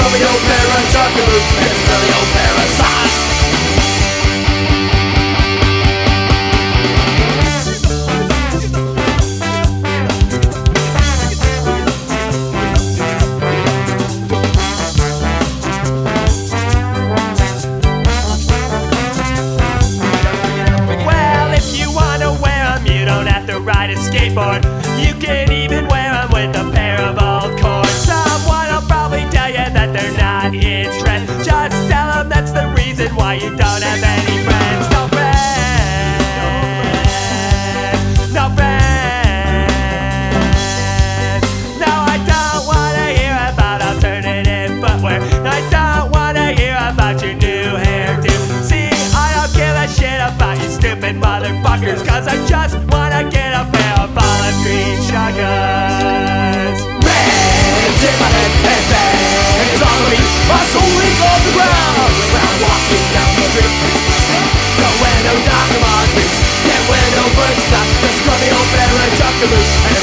scrubby old pair of trucker boots and a smelly old pair of socks. Ride a skateboard, you can even wear them with a pair of old cords. Someone will probably tell you that they're not in trend. Just tell them that's the reason why you don't have any friends. No friends, no friends. No, I don't wanna hear about alternative footwear. I don't wanna hear about your new hairdo. See, I don't give a shit about you stupid motherfuckers, cause I just wanna get a pair of olive green shotguns. Bands in my head and bands on me, my soul is on the ground. When I'm walking down the street, nowhere no dark in my boots, can't wear no bird stock, just scrubby old pair of trucker boots.